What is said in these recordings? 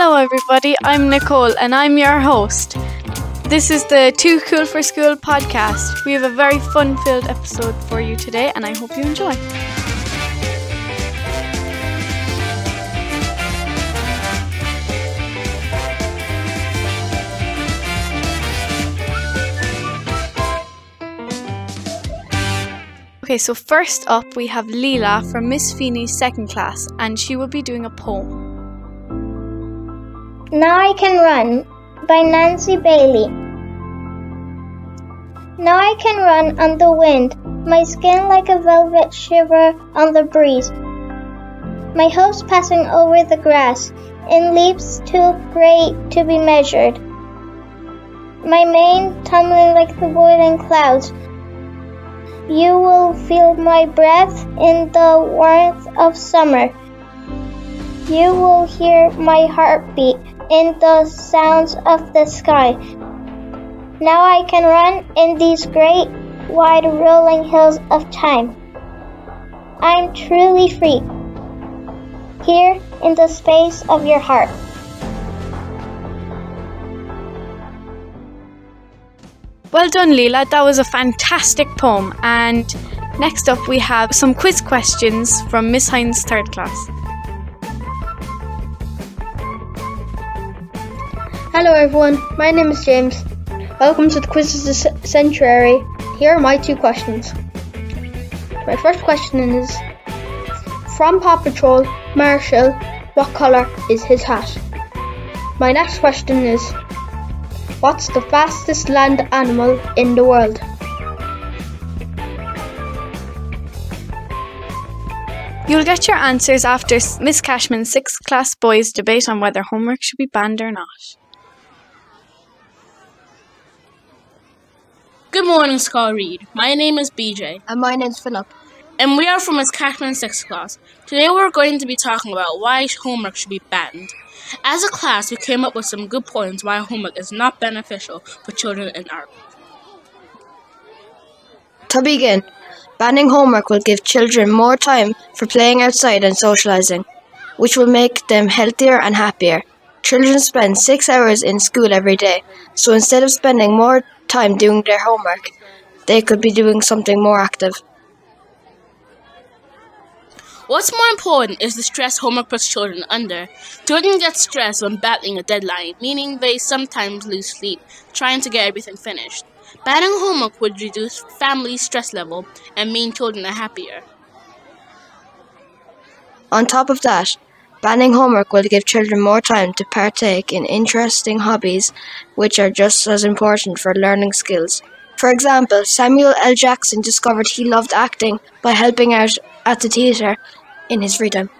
Hello everybody, I'm Nicole and I'm your host. This is the Too Cool for School podcast. We have a very fun-filled episode for you today and I hope you enjoy. Okay, so first up we have Leela from Miss Feeney's second class and she will be doing a poem. Now I Can Run by Nancy Bailey. Now I can run on the wind, my skin like a velvet shiver on the breeze. My hopes passing over the grass in leaps too great to be measured. My mane tumbling like the boiling clouds. You will feel my breath in the warmth of summer. You will hear my heartbeat in the sounds of the sky. Now I can run in these great, wide rolling hills of time. I'm truly free, here in the space of your heart. Well done, Leela. That was a fantastic poem. And next up we have some quiz questions from Miss Hines' third class. Hello everyone, my name is James. Welcome to the Quiz of the Century. Here are my two questions. My first question is, from Paw Patrol, Marshall, what colour is his hat? My next question is, what's the fastest land animal in the world? You'll get your answers after Miss Cashman's 6th class boys debate on whether homework should be banned or not. Good morning, Scott Reed. My name is BJ. And my name's Philip. And we are from Miss Cashman's 6th class. Today we're going to be talking about why homework should be banned. As a class, we came up with some good points why homework is not beneficial for children in Ireland. To begin, banning homework will give children more time for playing outside and socialising, which will make them healthier and happier. Children spend 6 hours in school every day, so instead of spending more time doing their homework, they could be doing something more active. What's more important is the stress homework puts children under. Children get stressed when battling a deadline, meaning they sometimes lose sleep trying to get everything finished. Banning homework would reduce family stress level and mean children are happier. On top of that, banning homework will give children more time to partake in interesting hobbies which are just as important for learning skills. For example, Samuel L. Jackson discovered he loved acting by helping out at the theatre in his free time.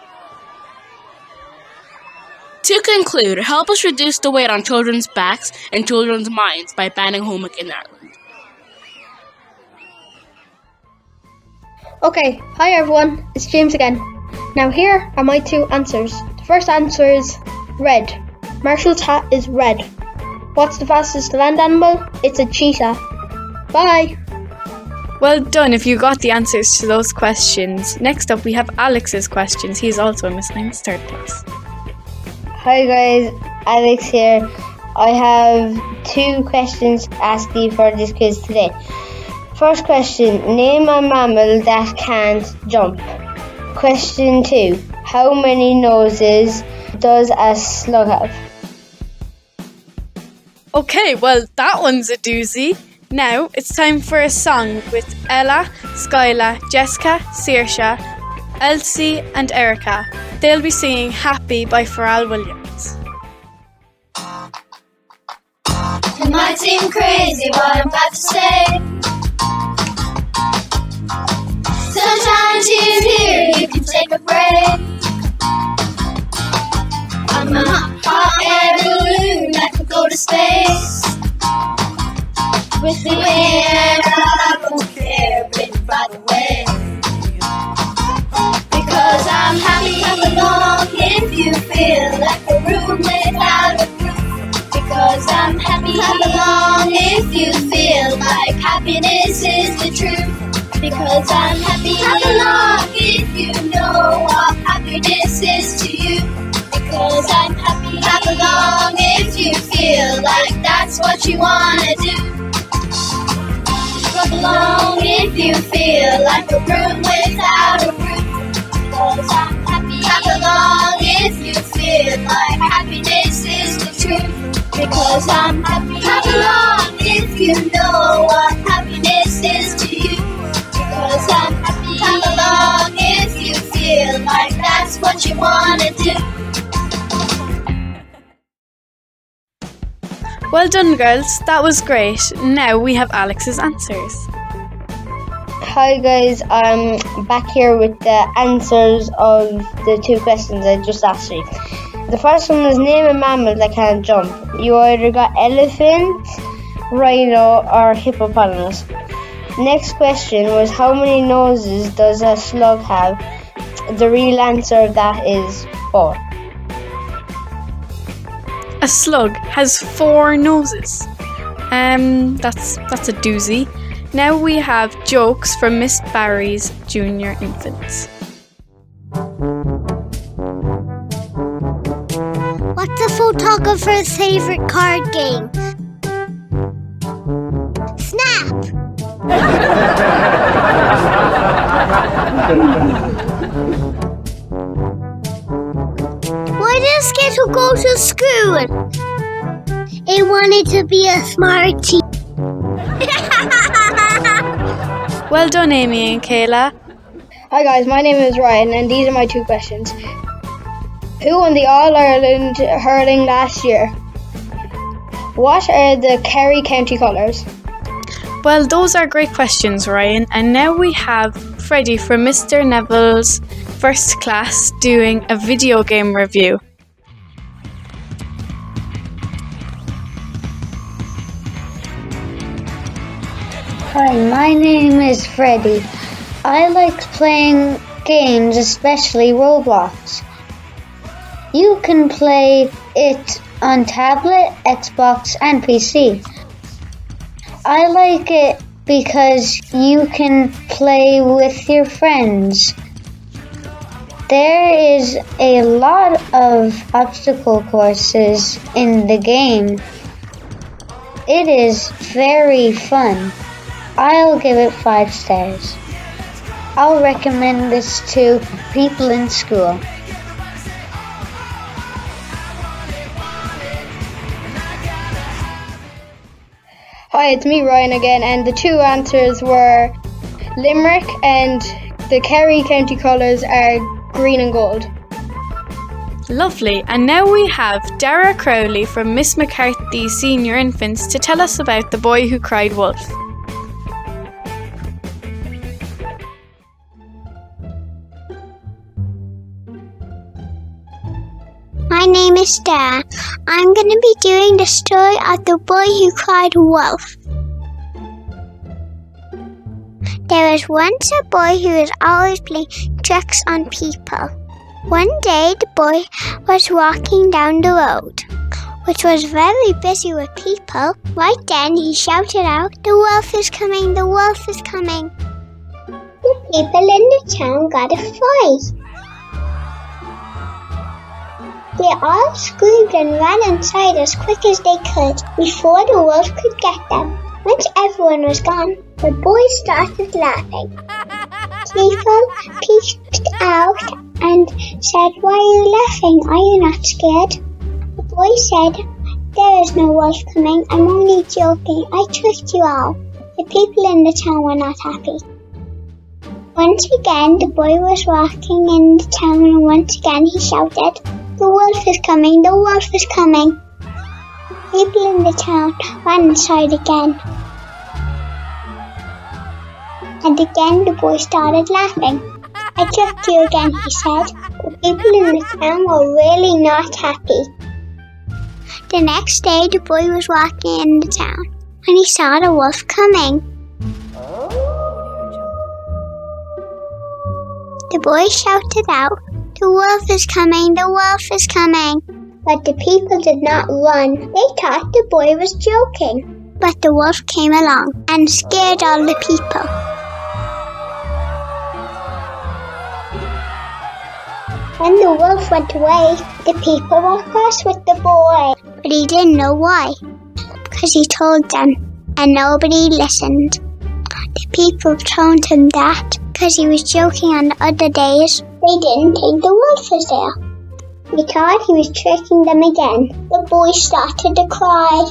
To conclude, help us reduce the weight on children's backs and children's minds by banning homework in Ireland. Okay, hi everyone, it's James again. Now here are my two answers. The first answer is red. Marshall's hat is red. What's the fastest land animal? It's a cheetah. Bye! Well done if you got the answers to those questions. Next up we have Alex's questions. He's also in Miss Hines' third class. Hi guys, Alex here. I have two questions to ask you for this quiz today. First question, name a mammal that can't jump. Question 2, how many noses does a slug have? Okay, well that one's a doozy. Now it's time for a song with Ella, Skyla, Jessica, Saoirse, Elsie and Erica. They'll be singing Happy by Pharrell Williams. It might seem crazy what I'm about to say. Sunshine, she's here, you can take a break. I'm a hot air balloon that could go to space. With the wind, I don't care, baby, by the way. Because I'm happy, clap along if you feel like a room without a roof. Because I'm happy, clap along if you feel like happiness is the truth. Because I'm happy, clap along if you know what happiness is to you. Because I'm happy, that's what you wanna do. Clap along if you feel like a room without a roof, because I'm happy. Clap along if you feel like happiness is the truth, because I'm happy. Clap along if you know what happiness is to you, because I'm happy. Clap along if you feel like that's what you wanna do. Well done, girls. That was great. Now we have Alex's answers. Hi guys, I'm back here with the answers of the two questions I just asked you. The first one was name a mammal that can't jump. You either got elephant, rhino or hippopotamus. Next question was how many noses does a slug have? The real answer of that is 4. A slug has 4 noses. That's a doozy. Now we have jokes from Miss Barry's Junior Infants. What's a photographer's favorite card game? Snap! Why did Skittle go to school? It wanted to be a smarty. Well done, Amy and Kayla. Hi guys, my name is Ryan and these are my two questions. Who won the All-Ireland hurling last year? What are the Kerry County colours? Well, those are great questions, Ryan. And now we have Freddie from Mr. Neville's first class doing a video game review. Hi, my name is Freddie. I like playing games, especially Roblox. You can play it on tablet, Xbox, and PC. I like it because you can play with your friends. There is a lot of obstacle courses in the game. It is very fun. I'll give it 5 stars. I'll recommend this to people in school. Hi, it's me Ryan again and the two answers were Limerick and the Kerry County colours are green and gold. Lovely. And now we have Dara Crowley from Miss McCarthy's Senior Infants to tell us about the boy who cried wolf. My name is Dara. I'm going to be doing the story of the boy who cried wolf. There was once a boy who was always playing tricks on people. One day the boy was walking down the road, which was very busy with people. Right then he shouted out, "The wolf is coming, the wolf is coming." The people in the town got a fright. They all screamed and ran inside as quick as they could before the wolf could get them. Once everyone was gone, the boy started laughing. People peeked out and said, "Why are you laughing? Are you not scared?" The boy said, "There is no wolf coming. I'm only joking. I tricked you all." The people in the town were not happy. Once again, the boy was walking in the town and once again he shouted, "The wolf is coming, the wolf is coming." People in the town ran inside again. And again the boy started laughing. "I tricked you again," he said. The people in the town were really not happy. The next day the boy was walking in the town when he saw the wolf coming. The boy shouted out, "The wolf is coming, the wolf is coming." But the people did not run. They thought the boy was joking. But the wolf came along and scared all the people. When the wolf went away, the people were cross with the boy. But he didn't know why. 'cause he told them, and nobody listened. The people told him that 'cause he was joking on the other days. They didn't think the wolf was there. We thought he was tricking them again. The boy started to cry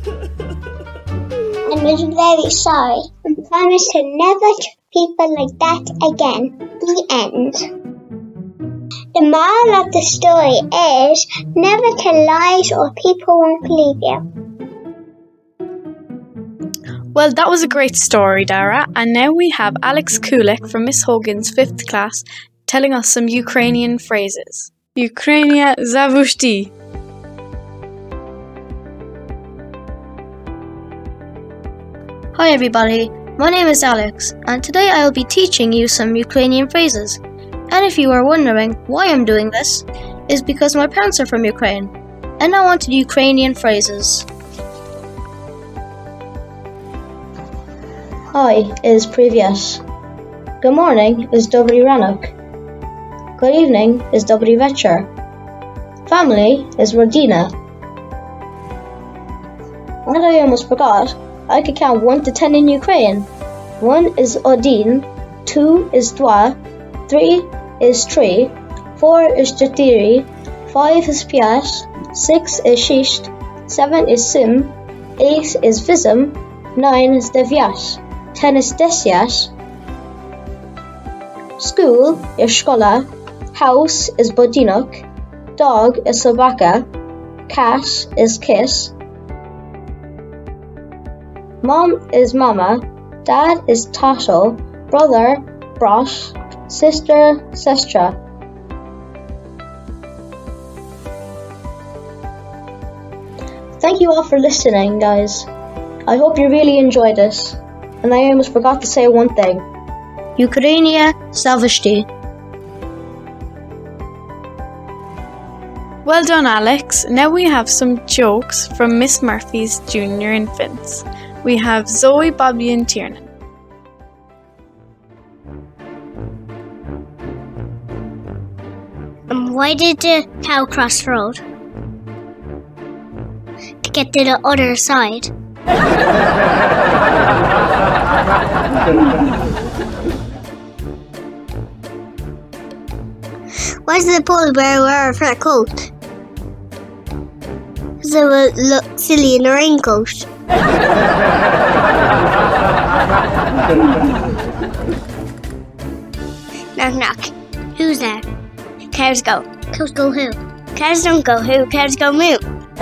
and was very sorry and promised to never trick people like that again. The end. The moral of the story is never tell lies or people won't believe you. Well, that was a great story, Dara. And now we have Alex Kulik from Miss Hogan's 5th class telling us some Ukrainian phrases. Ukrainia Zavushti. Hi everybody, my name is Alex, and today I will be teaching you some Ukrainian phrases. And if you are wondering why I'm doing this, is because my parents are from Ukraine, and I wanted Ukrainian phrases. Hi is Privyas. Good morning is Dobry Ranok. Good evening is Dobry Večer. Family is Rodina. And I almost forgot, I could count 1 to 10 in Ukrainian. 1 is Odin, 2 is Dwa, 3 is 3, 4 is Jatiri, 5 is Pias, 6 is Shisht, 7 is Sim, 8 is Vizim, 9 is Devyas, 10 is Desyas. School is Shkola, house is Budinok, dog is Sobaka, cat is Kiss. Mom is Mama, dad is Tato, brother Brosh, sister Sestra. Thank you all for listening, guys. I hope you really enjoyed this. And I almost forgot to say one thing. Ukrainia Zavishti. Well done, Alex. Now we have some jokes from Miss Murphy's Junior Infants. We have Zoe, Bobby and Tiernan. Why did the cow cross the road? To get to the other side. Why does the polar bear wear a fur coat? Because it would look silly in a raincoat. Knock knock. Who's there? Cows go. Cows go who? Cows don't go who? Cows go moo.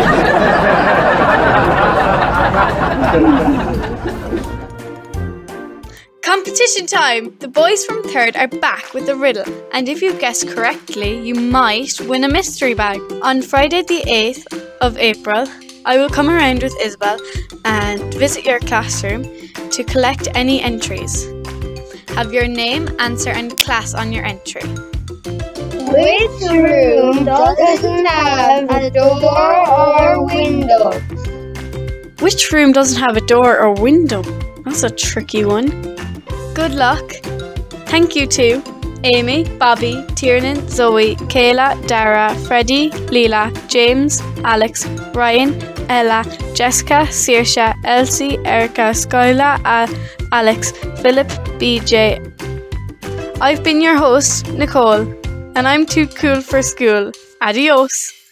Competition time! The boys from 3rd are back with a riddle, and if you guess correctly, you might win a mystery bag. On Friday the 8th of April, I will come around with Isabel and visit your classroom to collect any entries. Have your name, answer and class on your entry. Which room doesn't have a door or window? Which room doesn't have a door or window? That's a tricky one. Good luck. Thank you to Amy, Bobby, Tiernan, Zoe, Kayla, Dara, Freddie, Leela, James, Alex, Ryan, Ella, Jessica, Saoirse, Elsie, Erica, Skyla, Alex, Philip, BJ. I've been your host, Nicole, and I'm too cool for school. Adios.